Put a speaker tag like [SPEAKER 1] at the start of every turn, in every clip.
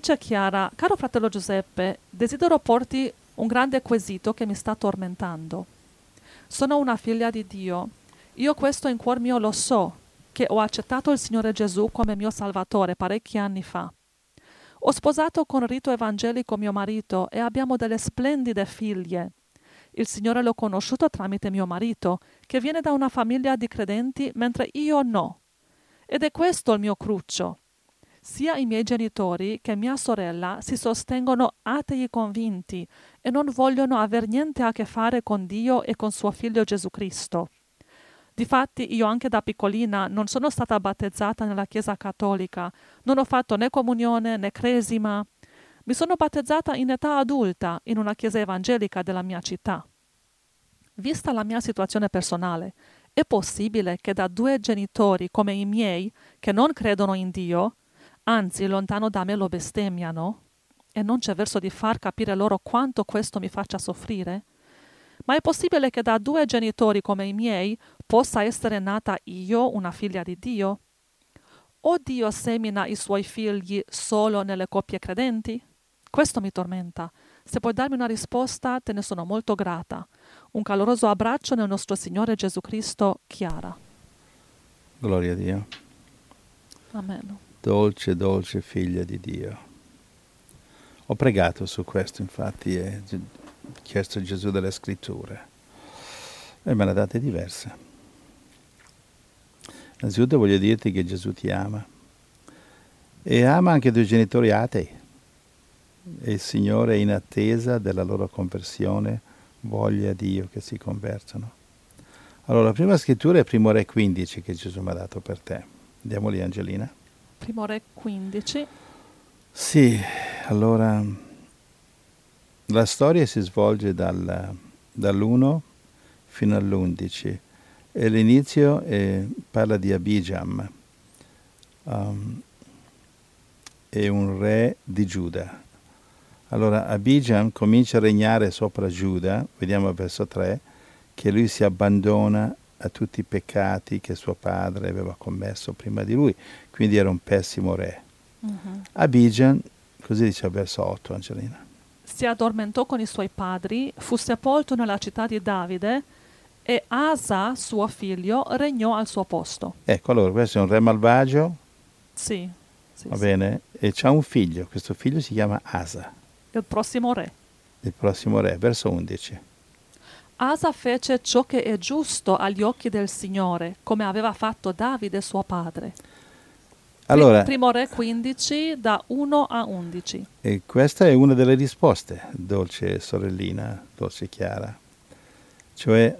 [SPEAKER 1] dice Chiara: caro fratello Giuseppe, desidero porti un grande quesito che mi sta tormentando. Sono una figlia di Dio. Io questo in cuor mio lo so, che ho accettato il Signore Gesù come mio Salvatore parecchi anni fa. Ho sposato con rito evangelico mio marito e abbiamo delle splendide figlie. Il Signore l'ho conosciuto tramite mio marito, che viene da una famiglia di credenti, mentre io no. Ed è questo il mio cruccio. Sia i miei genitori che mia sorella si sostengono atei convinti e non vogliono aver niente a che fare con Dio e con suo figlio Gesù Cristo. Difatti io anche da piccolina non sono stata battezzata nella Chiesa cattolica, non ho fatto né comunione né cresima. Mi sono battezzata in età adulta in una chiesa evangelica della mia città. Vista la mia situazione personale, è possibile che da due genitori come i miei, che non credono in Dio, anzi lontano da me lo bestemmiano, e non c'è verso di far capire loro quanto questo mi faccia soffrire? Ma è possibile che da due genitori come i miei possa essere nata io una figlia di Dio? O Dio semina i suoi figli solo nelle coppie credenti? Questo mi tormenta. Se puoi darmi una risposta, te ne sono molto grata. Un caloroso abbraccio nel nostro Signore Gesù Cristo, Chiara.
[SPEAKER 2] Gloria a Dio.
[SPEAKER 1] Amen.
[SPEAKER 2] Dolce, dolce figlia di Dio. Ho pregato su questo, infatti, e chiesto a Gesù delle scritture. E me ne ha date diverse. Innanzitutto voglio dirti che Gesù ti ama. E ama anche i tuoi genitori atei. E il Signore è in attesa della loro conversione, voglia Dio che si convertano. Allora, la prima scrittura è Primo Re 15 che Gesù mi ha dato per te. Andiamo lì, Angelina.
[SPEAKER 1] Primo Re 15.
[SPEAKER 2] Sì, allora la storia si svolge dall'1 fino all'11 e l'inizio parla di Abijam, è un re di Giuda. Allora Abijam comincia a regnare sopra Giuda, vediamo al verso 3, che lui si abbandona a tutti i peccati che suo padre aveva commesso prima di lui, quindi era un pessimo re. Abijam, così dice al verso 8, Angelina.
[SPEAKER 1] Si addormentò con i suoi padri, fu sepolto nella città di Davide e Asa, suo figlio, regnò al suo posto.
[SPEAKER 2] Ecco, allora questo è un re malvagio,
[SPEAKER 1] Sì,
[SPEAKER 2] va bene? E c'ha un figlio, questo figlio si chiama Asa,
[SPEAKER 1] il prossimo re.
[SPEAKER 2] il prossimo re, verso 11.
[SPEAKER 1] Asa fece ciò che è giusto agli occhi del Signore, come aveva fatto Davide suo padre.
[SPEAKER 2] Allora,
[SPEAKER 1] Primo Re 15, da 1 a 11.
[SPEAKER 2] e questa è una delle risposte, dolce sorellina, dolce Chiara. Cioè,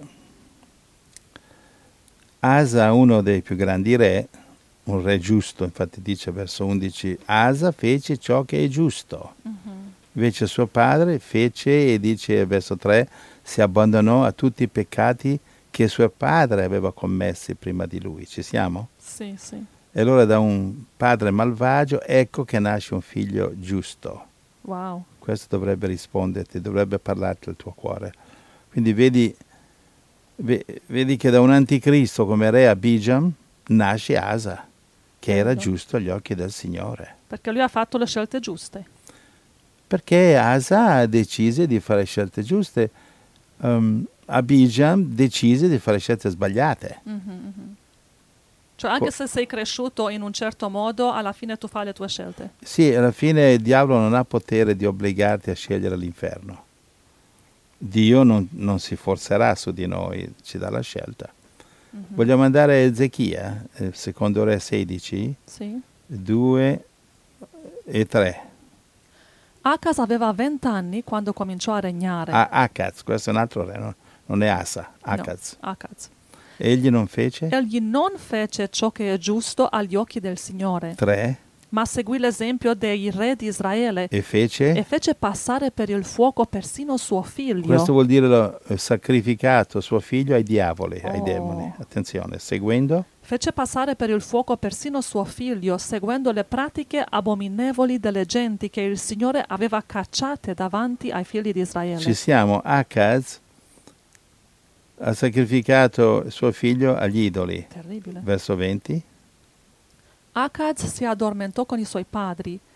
[SPEAKER 2] Asa, uno dei più grandi re, un re giusto, infatti dice verso 11, Asa fece ciò che è giusto. Invece suo padre fece, e dice verso 3, si abbandonò a tutti i peccati che suo padre aveva commessi prima di lui. Ci siamo?
[SPEAKER 1] Sì, sì.
[SPEAKER 2] E allora da un padre malvagio ecco che nasce un figlio giusto.
[SPEAKER 1] Wow.
[SPEAKER 2] Questo dovrebbe risponderti, dovrebbe parlarti al tuo cuore. Quindi vedi che da un anticristo come re Abijam nasce Asa, che era giusto agli occhi del Signore.
[SPEAKER 1] Perché lui ha fatto le scelte giuste.
[SPEAKER 2] Perché Asa decise di fare scelte giuste, Abijam decise di fare scelte sbagliate.
[SPEAKER 1] Cioè anche se sei cresciuto in un certo modo, alla fine tu fai le tue scelte.
[SPEAKER 2] Sì, alla fine il diavolo non ha potere di obbligarti a scegliere l'inferno. Dio non si forzerà su di noi, ci dà la scelta. Vogliamo andare a Ezechia, secondo Re 16,
[SPEAKER 1] Sì.
[SPEAKER 2] 2 e 3.
[SPEAKER 1] Acaz aveva 20 anni quando cominciò a regnare.
[SPEAKER 2] Acaz, questo è un altro re, no? Non è Asa, Acaz.
[SPEAKER 1] No, Acaz.
[SPEAKER 2] Egli non fece?
[SPEAKER 1] Egli non fece ciò che è giusto agli occhi del Signore,
[SPEAKER 2] 3.
[SPEAKER 1] ma seguì l'esempio dei re di Israele
[SPEAKER 2] E fece?
[SPEAKER 1] e fece passare per il fuoco persino suo figlio.
[SPEAKER 2] Questo vuol dire sacrificato suo figlio ai diavoli, ai demoni. Attenzione, seguendo?
[SPEAKER 1] Fece passare per il fuoco persino suo figlio, seguendo le pratiche abominevoli delle genti che il Signore aveva cacciate davanti ai figli di Israele.
[SPEAKER 2] Ci siamo, Acaz ha sacrificato suo figlio agli idoli.
[SPEAKER 1] Terribile.
[SPEAKER 2] Verso 20.
[SPEAKER 1] Acaz si addormentò con i suoi padri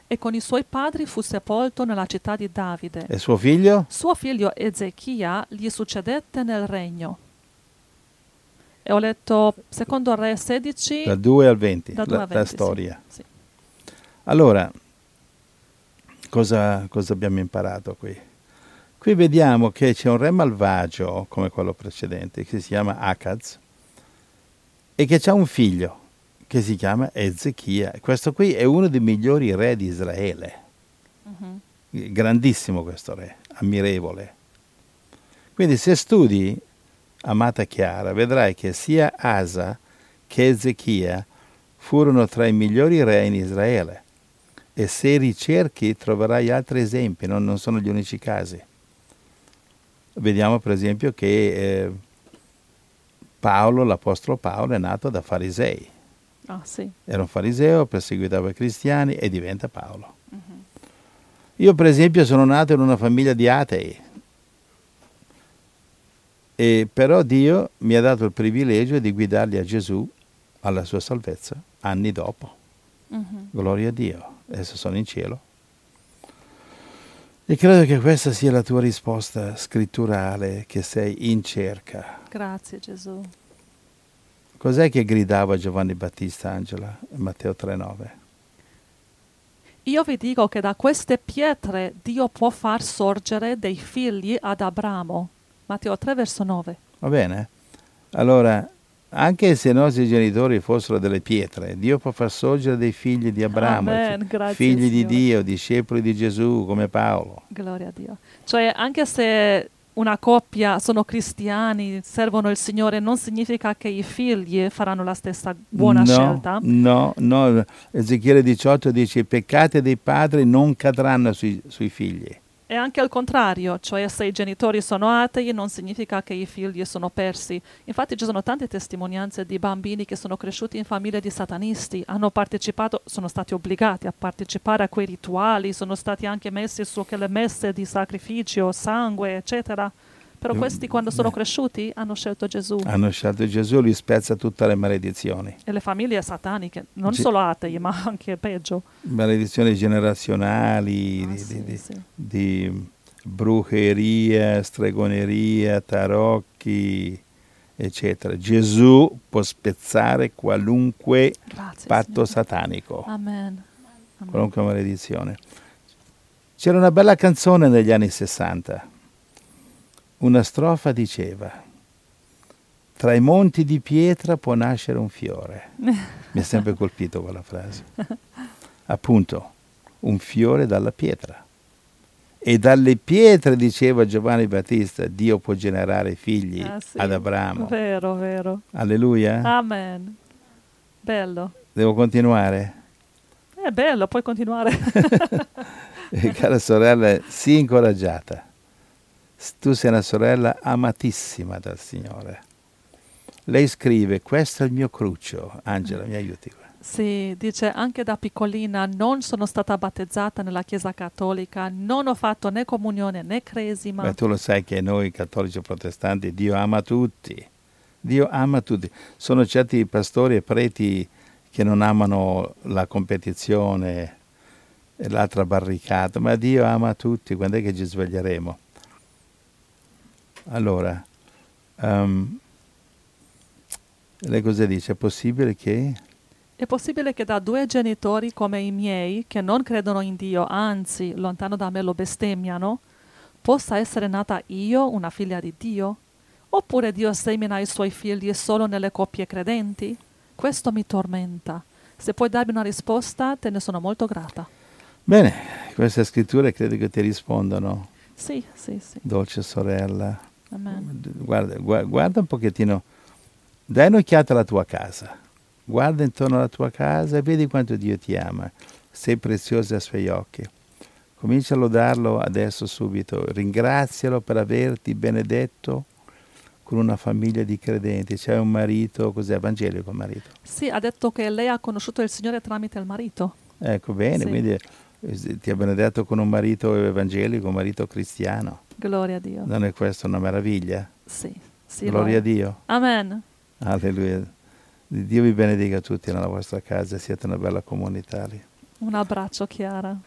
[SPEAKER 1] e con i suoi padri fu sepolto nella città di Davide.
[SPEAKER 2] E suo figlio?
[SPEAKER 1] Suo figlio Ezechia gli succedette nel regno. E ho letto secondo Re 16,
[SPEAKER 2] Da 2 al 20,
[SPEAKER 1] da 2 a 20,
[SPEAKER 2] la storia.
[SPEAKER 1] Sì.
[SPEAKER 2] Allora, cosa abbiamo imparato qui? Qui vediamo che c'è un re malvagio, come quello precedente, che si chiama Acaz, e che ha un figlio, che si chiama Ezechia. Questo qui è uno dei migliori re di Israele.
[SPEAKER 1] Mhm.
[SPEAKER 2] Grandissimo questo re, ammirevole. Quindi se studi, amata Chiara, vedrai che sia Asa che Ezechia furono tra i migliori re in Israele. E se ricerchi troverai altri esempi, non sono gli unici casi. Vediamo per esempio che Paolo, l'apostolo Paolo, è nato da farisei.
[SPEAKER 1] Ah, sì.
[SPEAKER 2] Era un fariseo, perseguitava i cristiani e diventa Paolo.
[SPEAKER 1] Mhm.
[SPEAKER 2] Io per esempio sono nato in una famiglia di atei, e però Dio mi ha dato il privilegio di guidarli a Gesù, alla sua salvezza, anni dopo.
[SPEAKER 1] Mhm.
[SPEAKER 2] Gloria a Dio. Adesso sono in cielo. E credo che questa sia la tua risposta scritturale, che sei in cerca.
[SPEAKER 1] Grazie Gesù.
[SPEAKER 2] Cos'è che gridava Giovanni Battista, Angela, in Matteo 3,9?
[SPEAKER 1] Io vi dico che da queste pietre Dio può far sorgere dei figli ad Abramo. Matteo 3, verso 9.
[SPEAKER 2] Va bene? Allora, anche se i nostri genitori fossero delle pietre, Dio può far sorgere dei figli di Abramo,
[SPEAKER 1] Amen, grazie
[SPEAKER 2] figli di
[SPEAKER 1] Signore.
[SPEAKER 2] Dio, discepoli di Gesù, come Paolo.
[SPEAKER 1] Gloria a Dio. Cioè, anche se una coppia sono cristiani, servono il Signore, non significa che i figli faranno la stessa buona scelta.
[SPEAKER 2] No. Ezechiele 18 dice: i peccati dei padri non cadranno sui figli.
[SPEAKER 1] E anche al contrario, cioè se i genitori sono atei non significa che i figli sono persi. Infatti ci sono tante testimonianze di bambini che sono cresciuti in famiglie di satanisti, hanno partecipato, sono stati obbligati a partecipare a quei rituali, sono stati anche messi su quelle messe di sacrificio, sangue, eccetera. Però questi quando sono cresciuti hanno scelto Gesù.
[SPEAKER 2] Hanno scelto Gesù, lui spezza tutte le maledizioni.
[SPEAKER 1] E le famiglie sataniche, non
[SPEAKER 2] Ge-
[SPEAKER 1] solo atei, ma anche peggio.
[SPEAKER 2] Maledizioni generazionali,
[SPEAKER 1] Ah, sì.
[SPEAKER 2] di brujeria, stregoneria, tarocchi, eccetera. Gesù può spezzare qualunque
[SPEAKER 1] Grazie,
[SPEAKER 2] patto
[SPEAKER 1] Signore.
[SPEAKER 2] satanico,
[SPEAKER 1] Amen. Amen.
[SPEAKER 2] qualunque maledizione. C'era una bella canzone negli anni 60. Una strofa diceva: tra i monti di pietra può nascere un fiore. Mi ha sempre colpito quella frase. Appunto, un fiore dalla pietra. E dalle pietre, diceva Giovanni Battista, Dio può generare figli
[SPEAKER 1] Ah, sì.
[SPEAKER 2] ad Abramo.
[SPEAKER 1] Vero.
[SPEAKER 2] Alleluia.
[SPEAKER 1] Amen. Bello.
[SPEAKER 2] Devo continuare?
[SPEAKER 1] È bello, puoi continuare.
[SPEAKER 2] Cara sorella, sii incoraggiata. Tu sei una sorella amatissima dal Signore. Lei scrive: questo è il mio cruccio. Angela, mi aiuti qua.
[SPEAKER 1] Sì, dice anche da piccolina non sono stata battezzata nella Chiesa Cattolica, non ho fatto né comunione né cresima.
[SPEAKER 2] Beh, tu lo sai che noi cattolici protestanti, Dio ama tutti. Dio ama tutti. Sono certi pastori e preti che non amano la competizione e l'altra barricata, ma Dio ama tutti. Quando è che ci sveglieremo? Allora, lei cosa dice? È possibile che...
[SPEAKER 1] È possibile che da due genitori come i miei, che non credono in Dio, anzi, lontano da me lo bestemmiano, possa essere nata io, una figlia di Dio? Oppure Dio semina i suoi figli solo nelle coppie credenti? Questo mi tormenta. Se puoi darmi una risposta, te ne sono molto grata.
[SPEAKER 2] Bene, queste scritture credo che ti rispondano,
[SPEAKER 1] Sì.
[SPEAKER 2] dolce sorella.
[SPEAKER 1] Amen.
[SPEAKER 2] Guarda un pochettino, dai un'occhiata alla tua casa. Guarda intorno alla tua casa e vedi quanto Dio ti ama. Sei preziosa ai suoi occhi. Comincia a lodarlo adesso, subito. Ringrazialo per averti benedetto con una famiglia di credenti. C'è un marito, cos'è, evangelico il marito?
[SPEAKER 1] Sì, ha detto che lei ha conosciuto il Signore tramite il marito.
[SPEAKER 2] Ecco, bene,
[SPEAKER 1] Sì.
[SPEAKER 2] quindi ti ha benedetto con un marito evangelico, un marito cristiano.
[SPEAKER 1] Gloria a Dio.
[SPEAKER 2] Non è questa una meraviglia?
[SPEAKER 1] Sì.
[SPEAKER 2] Gloria a Dio.
[SPEAKER 1] Amen.
[SPEAKER 2] Alleluia. Dio vi benedica tutti nella vostra casa, siete una bella comunità lì.
[SPEAKER 1] Un abbraccio, Chiara.